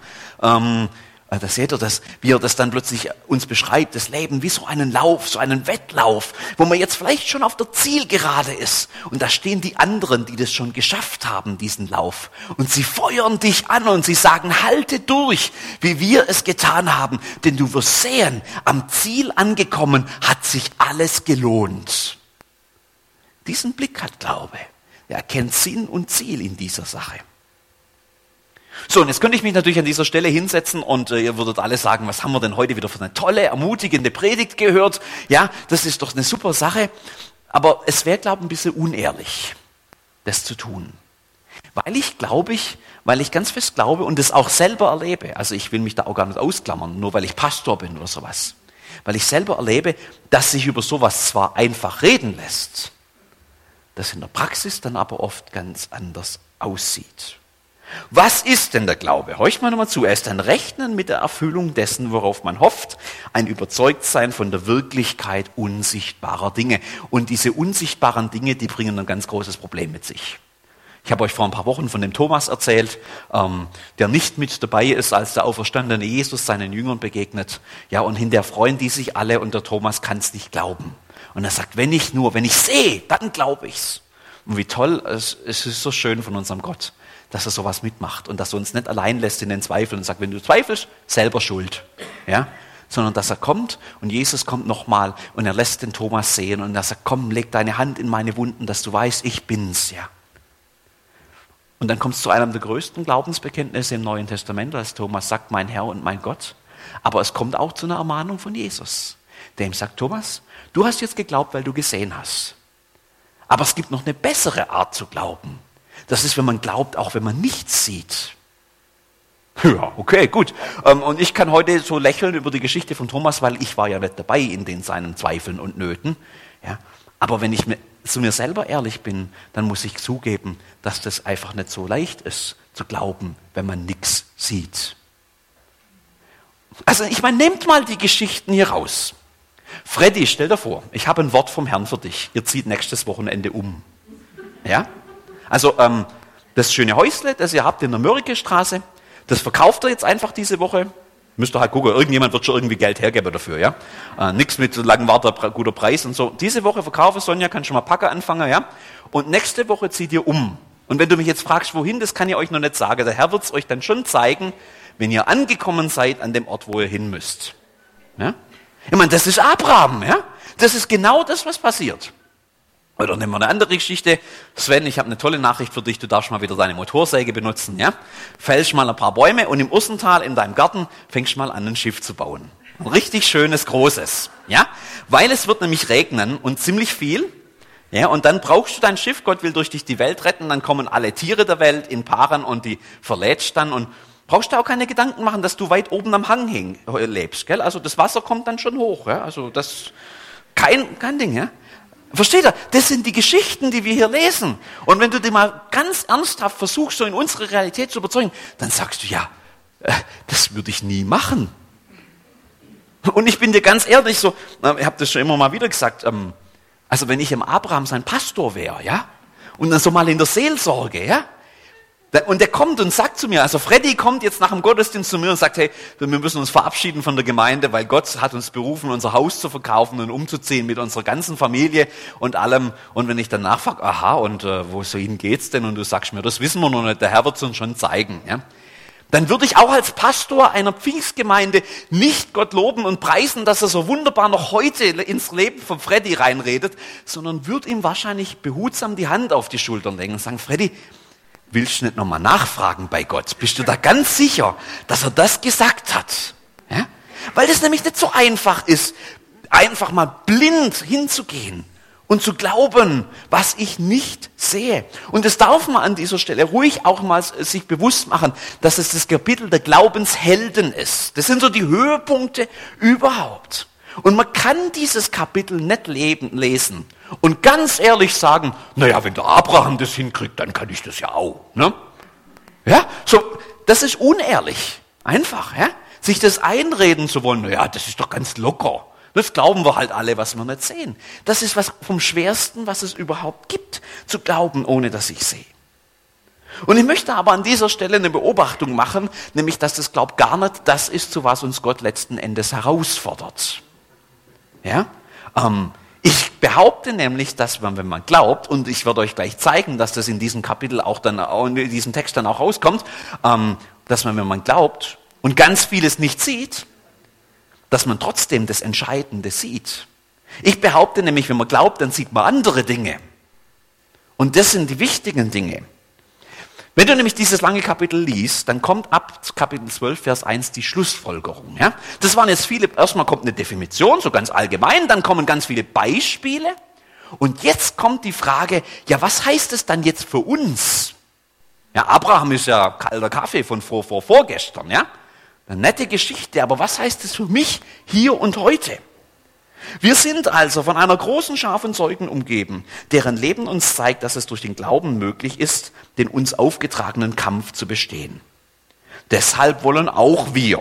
Da seht ihr das, wie er das dann plötzlich uns beschreibt, das Leben wie so einen Lauf, so einen Wettlauf, wo man jetzt vielleicht schon auf der Zielgerade ist. Und da stehen die anderen, die das schon geschafft haben, diesen Lauf. Und sie feuern dich an und sie sagen, halte durch, wie wir es getan haben. Denn du wirst sehen, am Ziel angekommen hat sich alles gelohnt. Diesen Blick hat Glaube. Er erkennt Sinn und Ziel in dieser Sache. So, und jetzt könnte ich mich natürlich an dieser Stelle hinsetzen und ihr würdet alle sagen, was haben wir denn heute wieder für eine tolle, ermutigende Predigt gehört? Ja, das ist doch eine super Sache. Aber es wäre, glaube ich, ein bisschen unehrlich, das zu tun. Weil ich ganz fest glaube und es auch selber erlebe, also ich will mich da auch gar nicht ausklammern, nur weil ich Pastor bin oder sowas, weil ich selber erlebe, dass sich über sowas zwar einfach reden lässt, das in der Praxis dann aber oft ganz anders aussieht. Was ist denn der Glaube? Horcht mal nochmal zu. Er ist ein Rechnen mit der Erfüllung dessen, worauf man hofft, ein Überzeugtsein von der Wirklichkeit unsichtbarer Dinge. Und diese unsichtbaren Dinge, die bringen ein ganz großes Problem mit sich. Ich habe euch vor ein paar Wochen von dem Thomas erzählt, der nicht mit dabei ist, als der auferstandene Jesus seinen Jüngern begegnet. Ja, und hinterher freuen die sich alle und der Thomas kann es nicht glauben. Und er sagt, wenn ich sehe, dann glaube ich's. Und wie toll, es ist so schön von unserem Gott, dass er sowas mitmacht und dass er uns nicht allein lässt in den Zweifeln und sagt, wenn du zweifelst, selber schuld. Ja? Sondern dass er kommt und Jesus kommt nochmal und er lässt den Thomas sehen und er sagt, komm, leg deine Hand in meine Wunden, dass du weißt, ich bin's. Ja? Und dann kommt es zu einem der größten Glaubensbekenntnisse im Neuen Testament, als Thomas sagt, mein Herr und mein Gott. Aber es kommt auch zu einer Ermahnung von Jesus, der ihm sagt, Thomas, du hast jetzt geglaubt, weil du gesehen hast. Aber es gibt noch eine bessere Art zu glauben. Das ist, wenn man glaubt, auch wenn man nichts sieht. Ja, okay, gut. Und ich kann heute so lächeln über die Geschichte von Thomas, weil ich war ja nicht dabei in seinen Zweifeln und Nöten. Ja, aber wenn ich zu mir selber ehrlich bin, dann muss ich zugeben, dass das einfach nicht so leicht ist, zu glauben, wenn man nichts sieht. Also ich meine, nehmt mal die Geschichten hier raus. Freddy, stell dir vor, ich habe ein Wort vom Herrn für dich. Ihr zieht nächstes Wochenende um. Ja? Also das schöne Häusle, das ihr habt in der Mörikestraße, das verkauft ihr jetzt einfach diese Woche. Müsst ihr halt gucken, irgendjemand wird schon irgendwie Geld hergeben dafür. Ja? Nichts mit so langen Warten, guter Preis und so. Diese Woche verkaufe Sonja, kann schon mal Packer anfangen. Ja? Und nächste Woche zieht ihr um. Und wenn du mich jetzt fragst, wohin, das kann ich euch noch nicht sagen. Der Herr wird es euch dann schon zeigen, wenn ihr angekommen seid an dem Ort, wo ihr hin müsst. Ja? Ich meine, das ist Abraham. Ja? Das ist genau das, was passiert. Oder nehmen wir eine andere Geschichte. Sven, ich habe eine tolle Nachricht für dich. Du darfst mal wieder deine Motorsäge benutzen. Ja? Fällst mal ein paar Bäume und im Ursental in deinem Garten fängst mal an, ein Schiff zu bauen. Ein richtig schönes, großes. Ja? Weil es wird nämlich regnen und ziemlich viel. Ja? Und dann brauchst du dein Schiff. Gott will durch dich die Welt retten. Dann kommen alle Tiere der Welt in Paaren und die verlädst dann. Und brauchst du auch keine Gedanken machen, dass du weit oben am Hang lebst. Gell? Also das Wasser kommt dann schon hoch. Ja? Also das kein Ding. Ja? Versteht ihr? Das sind die Geschichten, die wir hier lesen. Und wenn du die mal ganz ernsthaft versuchst, so in unsere Realität zu überzeugen, dann sagst du, ja, das würde ich nie machen. Und ich bin dir ganz ehrlich so, ich habe das schon immer mal wieder gesagt, Also wenn ich im Abraham sein Pastor wäre, ja, und dann so mal in der Seelsorge, ja, und der kommt und sagt zu mir, also Freddy kommt jetzt nach dem Gottesdienst zu mir und sagt, hey, wir müssen uns verabschieden von der Gemeinde, weil Gott hat uns berufen, unser Haus zu verkaufen und umzuziehen mit unserer ganzen Familie und allem. Und wenn ich dann nachfrage, aha, und wo so Ihnen geht's denn? Und du sagst mir, das wissen wir noch nicht, der Herr wird es uns schon zeigen, ja. Dann würde ich auch als Pastor einer Pfingstgemeinde nicht Gott loben und preisen, dass er so wunderbar noch heute ins Leben von Freddy reinredet, sondern würde ihm wahrscheinlich behutsam die Hand auf die Schultern legen und sagen, Freddy, willst du nicht nochmal nachfragen bei Gott? Bist du da ganz sicher, dass er das gesagt hat? Ja? Weil das nämlich nicht so einfach ist, einfach mal blind hinzugehen und zu glauben, was ich nicht sehe. Und das darf man an dieser Stelle ruhig auch mal sich bewusst machen, dass es das Kapitel der Glaubenshelden ist. Das sind so die Höhepunkte überhaupt. Und man kann dieses Kapitel nicht lesen und ganz ehrlich sagen, naja, wenn der Abraham das hinkriegt, dann kann ich das ja auch. Ne? Ja, so, das ist unehrlich. Einfach, ja? Sich das einreden zu wollen, naja, das ist doch ganz locker. Das glauben wir halt alle, was wir nicht sehen. Das ist was vom Schwersten, was es überhaupt gibt, zu glauben, ohne dass ich sehe. Und ich möchte aber an dieser Stelle eine Beobachtung machen, nämlich, dass das Glaub gar nicht das ist, zu was uns Gott letzten Endes herausfordert. Ja? Ich behaupte nämlich, dass man, wenn man glaubt, und ich werde euch gleich zeigen, dass das in diesem Kapitel auch dann, in diesem Text dann auch rauskommt, dass man, wenn man glaubt und ganz vieles nicht sieht, dass man trotzdem das Entscheidende sieht. Ich behaupte nämlich, wenn man glaubt, dann sieht man andere Dinge. Und das sind die wichtigen Dinge. Wenn du nämlich dieses lange Kapitel liest, dann kommt ab Kapitel 12, Vers 1 die Schlussfolgerung. Ja? Das waren jetzt viele, erstmal kommt eine Definition, so ganz allgemein, dann kommen ganz viele Beispiele. Und jetzt kommt die Frage, ja, was heißt es dann jetzt für uns? Ja, Abraham ist ja kalter Kaffee von vorgestern, ja? Eine nette Geschichte, aber was heißt es für mich hier und heute? Wir sind also von einer großen Schar von Zeugen umgeben, deren Leben uns zeigt, dass es durch den Glauben möglich ist, den uns aufgetragenen Kampf zu bestehen. Deshalb wollen auch wir,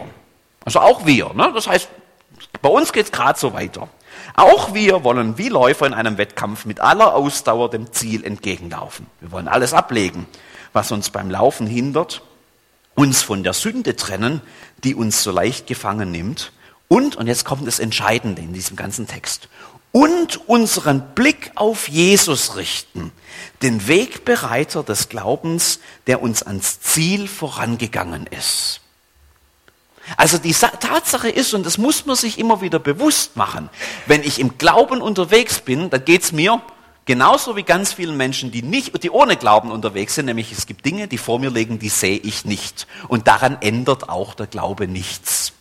ne? Das heißt, bei uns geht es gerade so weiter. Auch wir wollen wie Läufer in einem Wettkampf mit aller Ausdauer dem Ziel entgegenlaufen. Wir wollen alles ablegen, was uns beim Laufen hindert, uns von der Sünde trennen, die uns so leicht gefangen nimmt, und jetzt kommt das Entscheidende in diesem ganzen Text, und unseren Blick auf Jesus richten, den Wegbereiter des Glaubens, der uns ans Ziel vorangegangen ist. Also die Tatsache ist, und das muss man sich immer wieder bewusst machen, wenn ich im Glauben unterwegs bin, dann geht's mir genauso wie ganz vielen Menschen, die ohne Glauben unterwegs sind, nämlich es gibt Dinge, die vor mir liegen, die sehe ich nicht. Und daran ändert auch der Glaube nichts.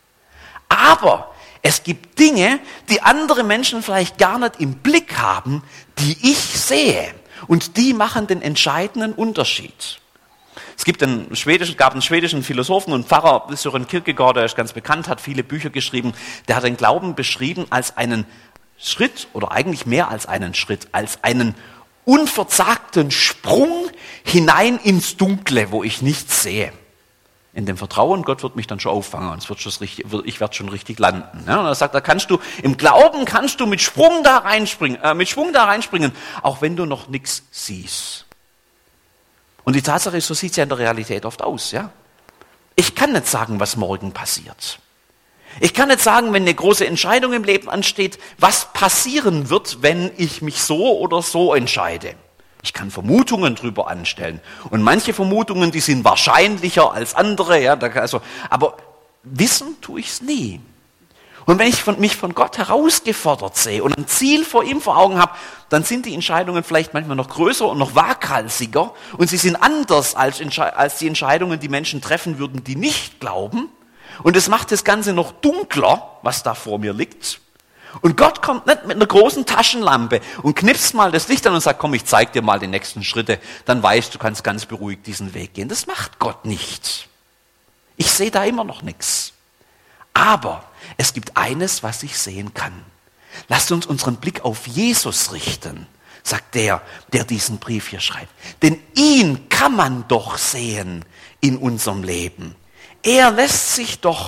Aber es gibt Dinge, die andere Menschen vielleicht gar nicht im Blick haben, die ich sehe. Und die machen den entscheidenden Unterschied. Es gab einen schwedischen Philosophen und Pfarrer, Søren Kierkegaard, der ist ganz bekannt, hat viele Bücher geschrieben. Der hat den Glauben beschrieben als einen Schritt, oder eigentlich mehr als einen Schritt, als einen unverzagten Sprung hinein ins Dunkle, wo ich nichts sehe. In dem Vertrauen, Gott wird mich dann schon auffangen, und ich werde schon richtig landen. Ja, und er sagt, im Glauben kannst du mit Schwung da reinspringen, auch wenn du noch nichts siehst. Und die Tatsache ist, so sieht es ja in der Realität oft aus. Ja? Ich kann nicht sagen, was morgen passiert. Ich kann nicht sagen, wenn eine große Entscheidung im Leben ansteht, was passieren wird, wenn ich mich so oder so entscheide. Ich kann Vermutungen drüber anstellen. Und manche Vermutungen, die sind wahrscheinlicher als andere. Ja, aber wissen tue ich es nie. Und wenn ich mich von Gott herausgefordert sehe und ein Ziel vor ihm vor Augen habe, dann sind die Entscheidungen vielleicht manchmal noch größer und noch waghalsiger. Und sie sind anders als die Entscheidungen, die Menschen treffen würden, die nicht glauben. Und es macht das Ganze noch dunkler, was da vor mir liegt. Und Gott kommt nicht mit einer großen Taschenlampe und knipst mal das Licht an und sagt, komm, ich zeig dir mal die nächsten Schritte, dann weißt du, kannst ganz beruhigt diesen Weg gehen. Das macht Gott nicht. Ich sehe da immer noch nichts. Aber es gibt eines, was ich sehen kann. Lasst uns unseren Blick auf Jesus richten, sagt der diesen Brief hier schreibt. Denn ihn kann man doch sehen in unserem Leben. Er lässt sich doch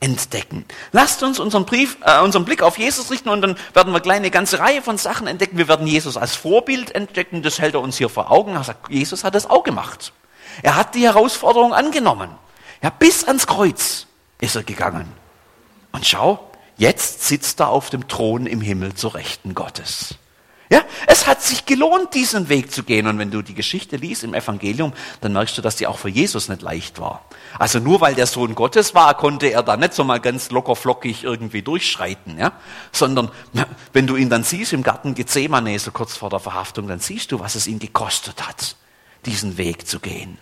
entdecken. Lasst uns unseren Blick auf Jesus richten und dann werden wir gleich eine ganze Reihe von Sachen entdecken. Wir werden Jesus als Vorbild entdecken, das hält er uns hier vor Augen. Er sagt, Jesus hat das auch gemacht. Er hat die Herausforderung angenommen. Ja, bis ans Kreuz ist er gegangen. Und schau, jetzt sitzt er auf dem Thron im Himmel zur Rechten Gottes. Ja, es hat sich gelohnt, diesen Weg zu gehen. Und wenn du die Geschichte liest im Evangelium, dann merkst du, dass die auch für Jesus nicht leicht war. Also nur weil der Sohn Gottes war, konnte er da nicht so mal ganz locker flockig irgendwie durchschreiten. Ja? Sondern wenn du ihn dann siehst im Garten Gethsemane, so kurz vor der Verhaftung, dann siehst du, was es ihn gekostet hat, diesen Weg zu gehen.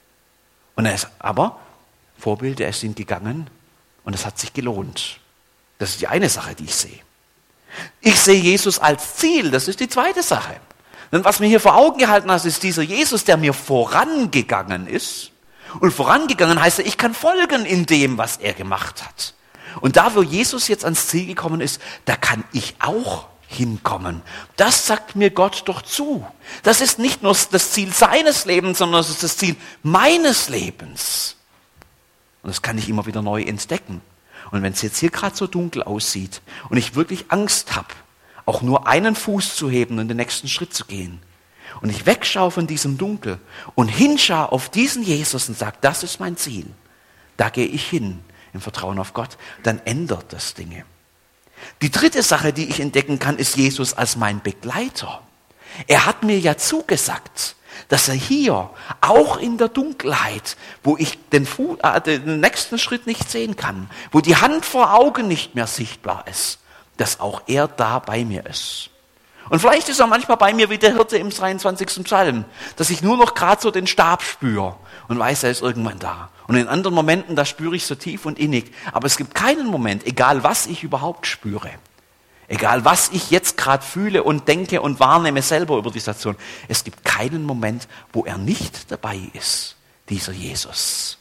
Und aber Vorbild, er ist ihn gegangen und es hat sich gelohnt. Das ist die eine Sache, die ich sehe. Ich sehe Jesus als Ziel, das ist die zweite Sache. Denn was mir hier vor Augen gehalten hat, ist dieser Jesus, der mir vorangegangen ist. Und vorangegangen heißt, ich kann folgen in dem, was er gemacht hat. Und da, wo Jesus jetzt ans Ziel gekommen ist, da kann ich auch hinkommen. Das sagt mir Gott doch zu. Das ist nicht nur das Ziel seines Lebens, sondern das ist das Ziel meines Lebens. Und das kann ich immer wieder neu entdecken. Und wenn es jetzt hier gerade so dunkel aussieht und ich wirklich Angst habe, auch nur einen Fuß zu heben und den nächsten Schritt zu gehen, und ich wegschaue von diesem Dunkel und hinschaue auf diesen Jesus und sage, das ist mein Ziel, da gehe ich hin im Vertrauen auf Gott, dann ändert das Dinge. Die dritte Sache, die ich entdecken kann, ist Jesus als mein Begleiter. Er hat mir ja zugesagt, dass er hier, auch in der Dunkelheit, wo ich den nächsten Schritt nicht sehen kann, wo die Hand vor Augen nicht mehr sichtbar ist, dass auch er da bei mir ist. Und vielleicht ist er manchmal bei mir wie der Hirte im 23. Psalm, dass ich nur noch gerade so den Stab spüre und weiß, er ist irgendwann da. Und in anderen Momenten, da spüre ich so tief und innig. Aber es gibt keinen Moment, egal was ich überhaupt spüre, egal was ich jetzt gerade fühle und denke und wahrnehme selber über die Situation, es gibt keinen Moment, wo er nicht dabei ist, dieser Jesus.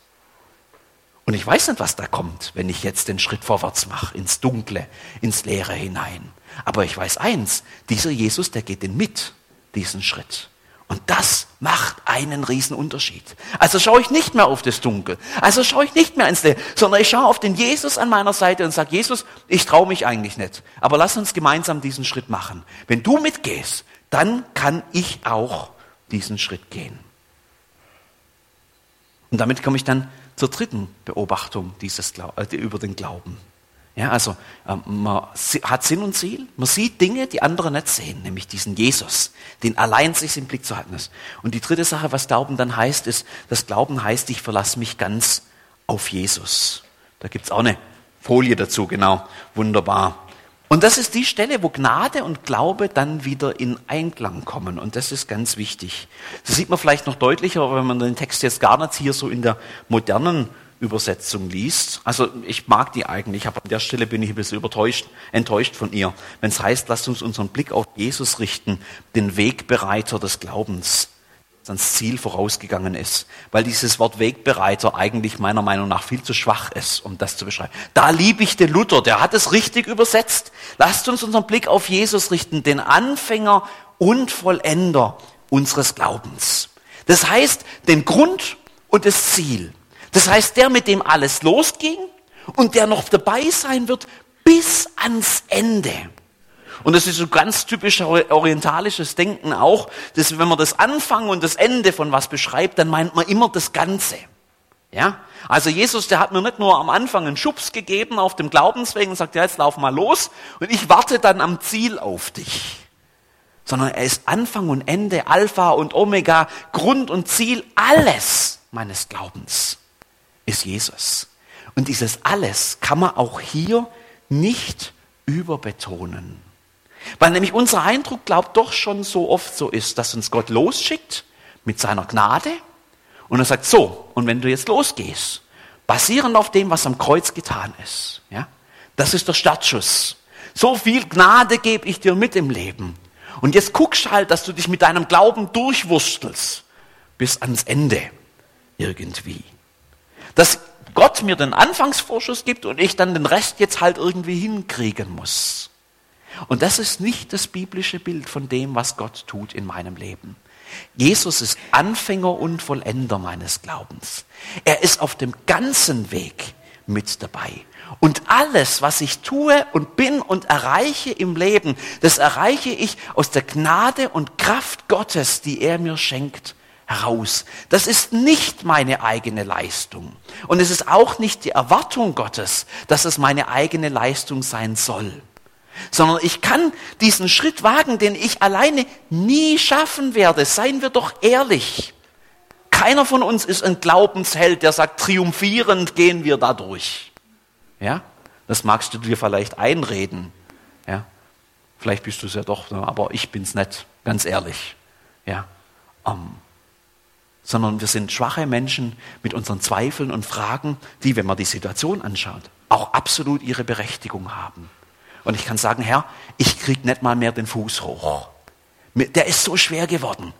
Und ich weiß nicht, was da kommt, wenn ich jetzt den Schritt vorwärts mache, ins Dunkle, ins Leere hinein. Aber ich weiß eins, dieser Jesus, der geht den mit, diesen Schritt. Und das macht einen riesen Unterschied. Also schaue ich nicht mehr auf das Dunkel, also schaue ich nicht mehr ins Leere, sondern ich schaue auf den Jesus an meiner Seite und sage, Jesus, ich traue mich eigentlich nicht, aber lass uns gemeinsam diesen Schritt machen. Wenn du mitgehst, dann kann ich auch diesen Schritt gehen. Und damit komme ich dann zur dritten Beobachtung über den Glauben. Ja, also man hat Sinn und Ziel, man sieht Dinge, die andere nicht sehen, nämlich diesen Jesus, den allein sich im Blick zu halten ist. Und die dritte Sache, was Glauben dann heißt, ist, das Glauben heißt, ich verlasse mich ganz auf Jesus. Da gibt's auch eine Folie dazu, genau, wunderbar. Und das ist die Stelle, wo Gnade und Glaube dann wieder in Einklang kommen. Und das ist ganz wichtig. Das sieht man vielleicht noch deutlicher, wenn man den Text jetzt gar nicht hier so in der modernen Übersetzung liest. Also ich mag die eigentlich, aber an der Stelle bin ich ein bisschen enttäuscht von ihr. Wenn es heißt, lasst uns unseren Blick auf Jesus richten, den Wegbereiter des Glaubens, das ans Ziel vorausgegangen ist. Weil dieses Wort Wegbereiter eigentlich meiner Meinung nach viel zu schwach ist, um das zu beschreiben. Da liebe ich den Luther, der hat es richtig übersetzt. Lasst uns unseren Blick auf Jesus richten, den Anfänger und Vollender unseres Glaubens. Das heißt, den Grund und das Ziel. Das heißt, der, mit dem alles losging und der noch dabei sein wird bis ans Ende. Und das ist so ganz typisch orientalisches Denken auch, dass wenn man das Anfang und das Ende von was beschreibt, dann meint man immer das Ganze. Ja? Also Jesus, der hat mir nicht nur am Anfang einen Schubs gegeben auf dem Glaubensweg und sagt, ja, jetzt lauf mal los und ich warte dann am Ziel auf dich. Sondern er ist Anfang und Ende, Alpha und Omega, Grund und Ziel, alles meines Glaubens ist Jesus. Und dieses alles kann man auch hier nicht überbetonen. Weil nämlich unser Eindruck, glaubt doch schon so oft so ist, dass uns Gott losschickt mit seiner Gnade und er sagt, so, und wenn du jetzt losgehst, basierend auf dem, was am Kreuz getan ist, ja, das ist der Startschuss. So viel Gnade gebe ich dir mit im Leben. Und jetzt guckst halt, dass du dich mit deinem Glauben durchwurstelst bis ans Ende irgendwie. Dass Gott mir den Anfangsvorschuss gibt und ich dann den Rest jetzt halt irgendwie hinkriegen muss. Und das ist nicht das biblische Bild von dem, was Gott tut in meinem Leben. Jesus ist Anfänger und Vollender meines Glaubens. Er ist auf dem ganzen Weg mit dabei. Und alles, was ich tue und bin und erreiche im Leben, das erreiche ich aus der Gnade und Kraft Gottes, die er mir schenkt, heraus. Das ist nicht meine eigene Leistung. Und es ist auch nicht die Erwartung Gottes, dass es meine eigene Leistung sein soll. Sondern ich kann diesen Schritt wagen, den ich alleine nie schaffen werde. Seien wir doch ehrlich. Keiner von uns ist ein Glaubensheld, der sagt, triumphierend gehen wir da durch. Ja? Das magst du dir vielleicht einreden. Ja? Vielleicht bist du es ja doch, aber ich bin's nicht, ganz ehrlich. Ja? Sondern wir sind schwache Menschen mit unseren Zweifeln und Fragen, die, wenn man die Situation anschaut, auch absolut ihre Berechtigung haben. Und ich kann sagen, Herr, ich krieg nicht mal mehr den Fuß hoch. Der ist so schwer geworden.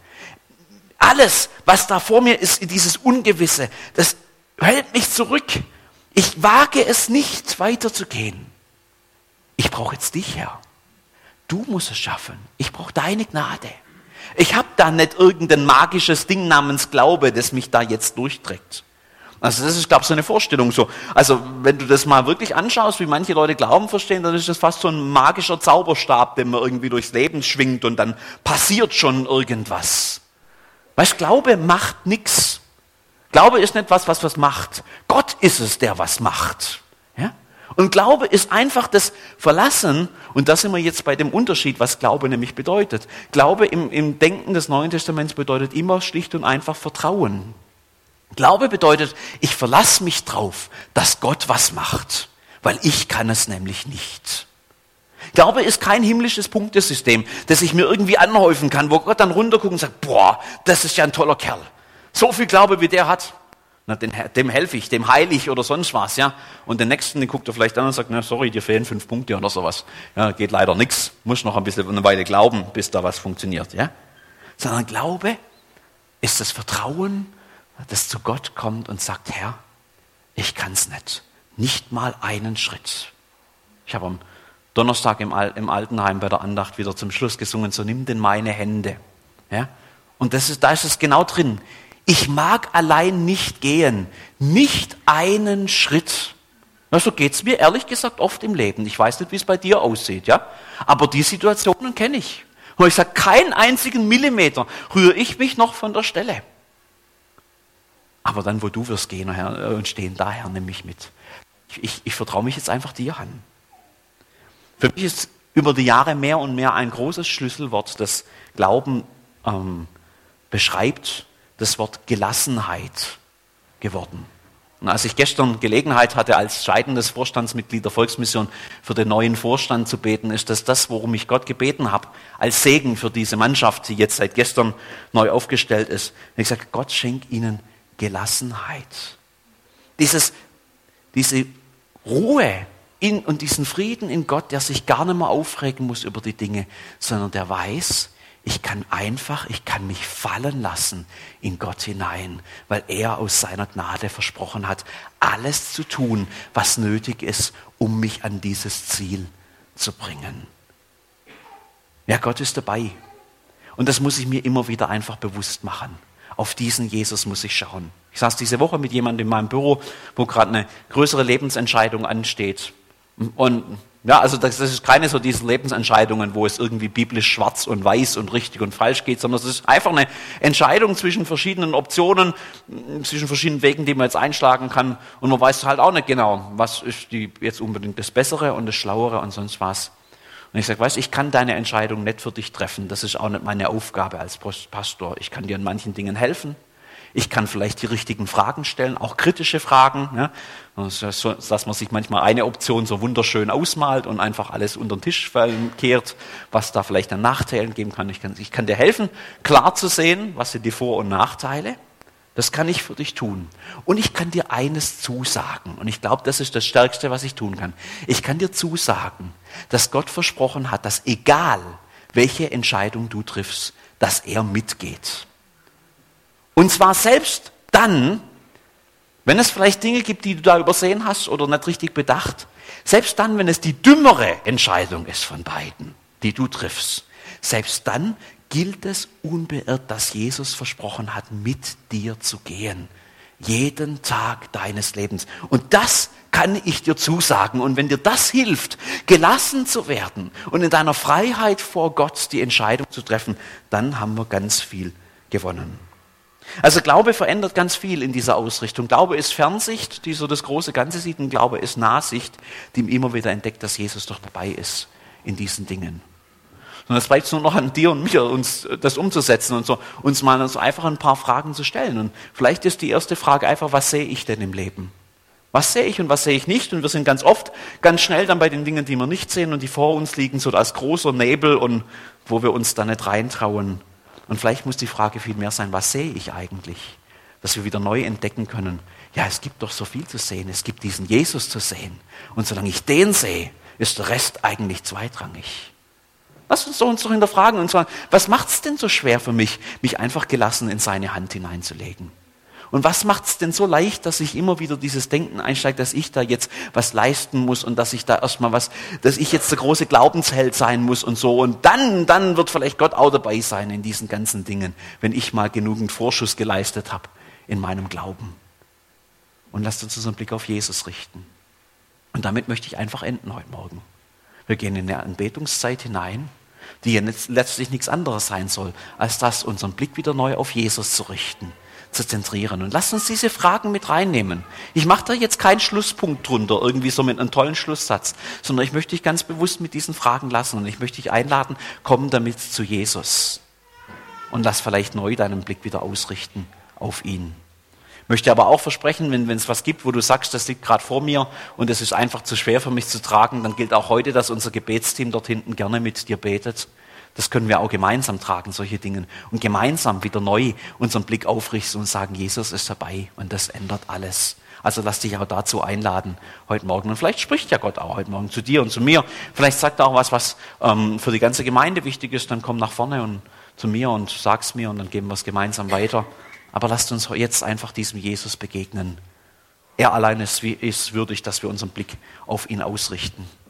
Alles, was da vor mir ist, dieses Ungewisse, das hält mich zurück. Ich wage es nicht, weiterzugehen. Ich brauche jetzt dich, Herr. Du musst es schaffen. Ich brauche deine Gnade. Ich habe da nicht irgendein magisches Ding namens Glaube, das mich da jetzt durchträgt. Also das ist, glaube ich, so eine Vorstellung so. Also wenn du das mal wirklich anschaust, wie manche Leute Glauben verstehen, dann ist das fast so ein magischer Zauberstab, den man irgendwie durchs Leben schwingt und dann passiert schon irgendwas. Weißt, Glaube macht nichts. Glaube ist nicht was macht. Gott ist es, der was macht. Ja? Und Glaube ist einfach das Verlassen, und da sind wir jetzt bei dem Unterschied, was Glaube nämlich bedeutet. Glaube im Denken des Neuen Testaments bedeutet immer schlicht und einfach Vertrauen. Glaube bedeutet, ich verlasse mich drauf, dass Gott was macht, weil ich kann es nämlich nicht. Glaube ist kein himmlisches Punktesystem, das ich mir irgendwie anhäufen kann, wo Gott dann runterguckt und sagt, boah, das ist ja ein toller Kerl. So viel Glaube, wie der hat, na, dem helfe ich, dem heile ich oder sonst was, ja. Und den nächsten, den guckt er vielleicht an und sagt, na, sorry, dir fehlen 5 Punkte oder sowas. Ja, geht leider nichts. Muss noch ein bisschen eine Weile glauben, bis da was funktioniert, ja. Sondern Glaube ist das Vertrauen, das zu Gott kommt und sagt, Herr, ich kann's nicht. Nicht mal einen Schritt. Ich habe am Donnerstag im Altenheim bei der Andacht wieder zum Schluss gesungen, so nimm denn meine Hände. Ja? Und da ist es genau drin. Ich mag allein nicht gehen, nicht einen Schritt. Na, so geht's mir ehrlich gesagt oft im Leben. Ich weiß nicht, wie es bei dir aussieht, ja? Aber die Situationen kenne ich. Und ich sage, keinen einzigen Millimeter rühre ich mich noch von der Stelle. Aber dann, wo du wirst gehen und stehen, da, Herr, nimm mich mit. Ich vertraue mich jetzt einfach dir an. Für mich ist über die Jahre mehr und mehr ein großes Schlüsselwort, das Glauben beschreibt, das Wort Gelassenheit geworden. Und als ich gestern Gelegenheit hatte, als scheidendes Vorstandsmitglied der Volksmission für den neuen Vorstand zu beten, ist das, worum ich Gott gebeten habe, als Segen für diese Mannschaft, die jetzt seit gestern neu aufgestellt ist. Und ich sage, Gott schenkt ihnen Gelassenheit. Diese Ruhe und diesen Frieden in Gott, der sich gar nicht mehr aufregen muss über die Dinge, sondern der weiß, ich kann mich fallen lassen in Gott hinein, weil er aus seiner Gnade versprochen hat, alles zu tun, was nötig ist, um mich an dieses Ziel zu bringen. Ja, Gott ist dabei. Und das muss ich mir immer wieder einfach bewusst machen. Auf diesen Jesus muss ich schauen. Ich saß diese Woche mit jemandem in meinem Büro, wo gerade eine größere Lebensentscheidung ansteht. Und ja, also das ist keine so diese Lebensentscheidungen, wo es irgendwie biblisch schwarz und weiß und richtig und falsch geht, sondern es ist einfach eine Entscheidung zwischen verschiedenen Optionen, zwischen verschiedenen Wegen, die man jetzt einschlagen kann. Und man weiß halt auch nicht genau, was ist jetzt unbedingt das Bessere und das Schlauere und sonst was. Und ich sage, weißt, ich kann deine Entscheidung nicht für dich treffen. Das ist auch nicht meine Aufgabe als Pastor. Ich kann dir in manchen Dingen helfen. Ich kann vielleicht die richtigen Fragen stellen, auch kritische Fragen. Ja. So, dass man sich manchmal eine Option so wunderschön ausmalt und einfach alles unter den Tisch kehrt, was da vielleicht an Nachteilen geben kann. Ich kann dir helfen, klar zu sehen, was sind die Vor- und Nachteile. Das kann ich für dich tun. Und ich kann dir eines zusagen. Und ich glaube, das ist das Stärkste, was ich tun kann. Ich kann dir zusagen, dass Gott versprochen hat, dass egal, welche Entscheidung du triffst, dass er mitgeht. Und zwar selbst dann, wenn es vielleicht Dinge gibt, die du da übersehen hast oder nicht richtig bedacht, selbst dann, wenn es die dümmere Entscheidung ist von beiden, die du triffst, selbst dann gilt es unbeirrt, dass Jesus versprochen hat, mit dir zu gehen. Jeden Tag deines Lebens. Und das kann ich dir zusagen. Und wenn dir das hilft, gelassen zu werden und in deiner Freiheit vor Gott die Entscheidung zu treffen, dann haben wir ganz viel gewonnen. Also Glaube verändert ganz viel in dieser Ausrichtung. Glaube ist Fernsicht, die so das große Ganze sieht, und Glaube ist Nahsicht, die ihm immer wieder entdeckt, dass Jesus doch dabei ist in diesen Dingen. Und es bleibt nur noch an dir und mir, uns das umzusetzen und so, uns mal so einfach ein paar Fragen zu stellen. Und vielleicht ist die erste Frage einfach, was sehe ich denn im Leben? Was sehe ich und was sehe ich nicht? Und wir sind ganz oft, ganz schnell dann bei den Dingen, die wir nicht sehen und die vor uns liegen, so als großer Nebel und wo wir uns da nicht reintrauen. Und vielleicht muss die Frage viel mehr sein, was sehe ich eigentlich? Dass wir wieder neu entdecken können, ja, es gibt doch so viel zu sehen, es gibt diesen Jesus zu sehen. Und solange ich den sehe, ist der Rest eigentlich zweitrangig. Lass uns doch hinterfragen und sagen, was macht es denn so schwer für mich, mich einfach gelassen in seine Hand hineinzulegen? Und was macht es denn so leicht, dass ich immer wieder dieses Denken einsteigt, dass ich da jetzt was leisten muss und dass ich da erstmal dass ich jetzt der große Glaubensheld sein muss und so. Und dann wird vielleicht Gott auch dabei sein in diesen ganzen Dingen, wenn ich mal genügend Vorschuss geleistet habe in meinem Glauben. Und lasst uns unseren Blick auf Jesus richten. Und damit möchte ich einfach enden heute Morgen. Wir gehen in eine Anbetungszeit hinein, die ja letztlich nichts anderes sein soll, als das, unseren Blick wieder neu auf Jesus zu richten, zu zentrieren. Und lasst uns diese Fragen mit reinnehmen. Ich mache da jetzt keinen Schlusspunkt drunter, irgendwie so mit einem tollen Schlusssatz, sondern ich möchte dich ganz bewusst mit diesen Fragen lassen und ich möchte dich einladen, komm damit zu Jesus und lass vielleicht neu deinen Blick wieder ausrichten auf ihn. Ich möchte aber auch versprechen, wenn es was gibt, wo du sagst, das liegt gerade vor mir und es ist einfach zu schwer für mich zu tragen, dann gilt auch heute, dass unser Gebetsteam dort hinten gerne mit dir betet. Das können wir auch gemeinsam tragen, solche Dinge. Und gemeinsam wieder neu unseren Blick aufrichten und sagen, Jesus ist dabei und das ändert alles. Also lass dich auch dazu einladen heute Morgen. Und vielleicht spricht ja Gott auch heute Morgen zu dir und zu mir. Vielleicht sagt er auch was für die ganze Gemeinde wichtig ist. Dann komm nach vorne und zu mir und sag's mir und dann geben wir es gemeinsam weiter. Aber lasst uns jetzt einfach diesem Jesus begegnen. Er allein ist würdig, dass wir unseren Blick auf ihn ausrichten.